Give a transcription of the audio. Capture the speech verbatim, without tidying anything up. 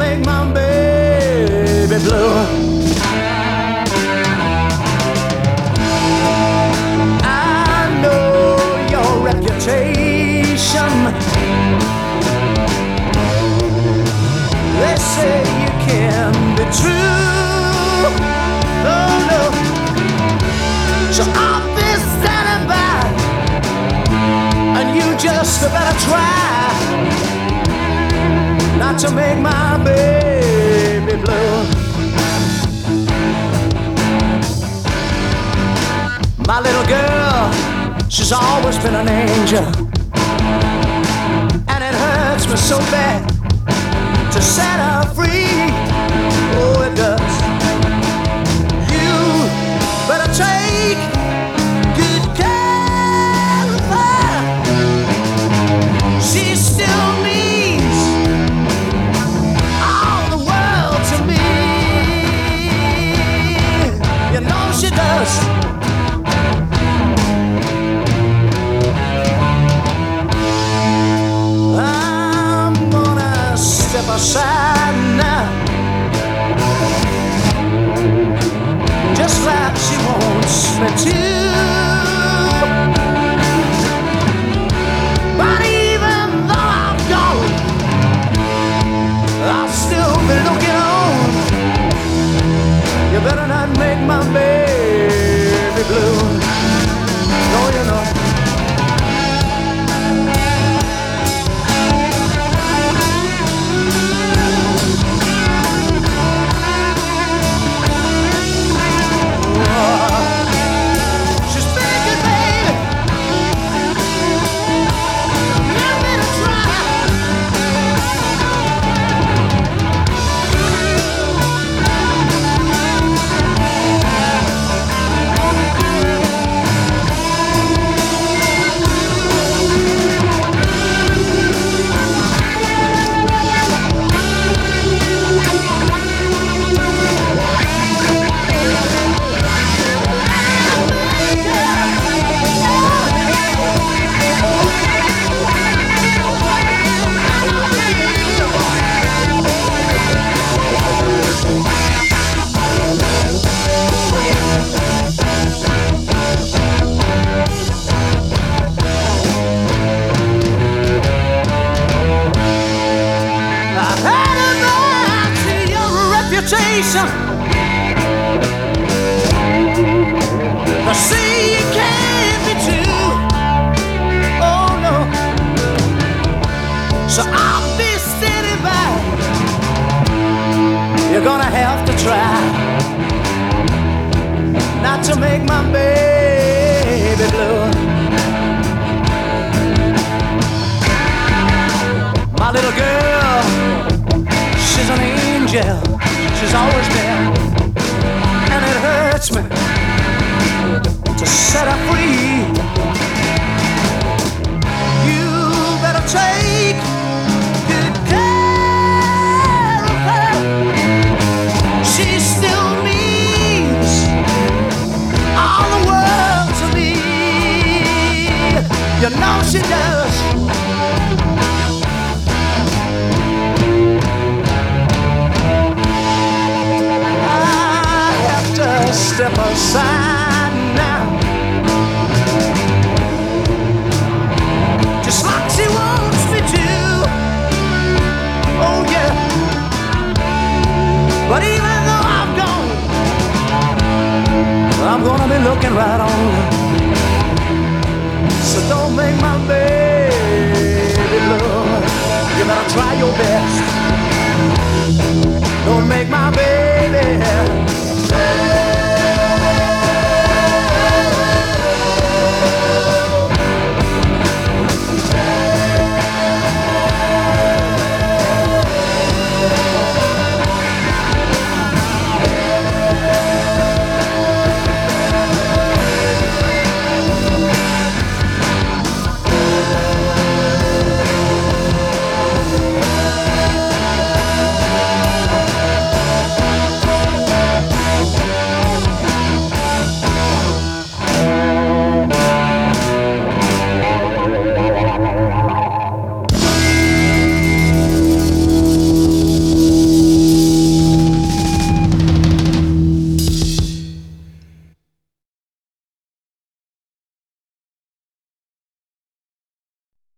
make my baby blue. I know your reputation. They say you can be true. Oh no. So I'll be standing by, and you just better try not to make my baby blue. My little girl, she's always been an angel, and it hurts me so bad to set her free. Oh, it does. You better take good care of her. She still means all the world to me. You know she does. I'm gonna step aside now, just like she wants me to. But even though I'm gone, I'll still be looking on. You better not make my baby blue. No, you know. I see you can't be true. Oh no. So I'll be standing by. You're gonna have to try not to make my baby blue. My little girl, she's an angel. She's always been, and it hurts me to set her free. You better take good care of her. She still means all the world to me. You know she does. Step aside now, just like she wants me to. Oh yeah. But even though I'm gone, I'm gonna be looking right on her. So don't make my baby blue. You better try your best. Don't make my baby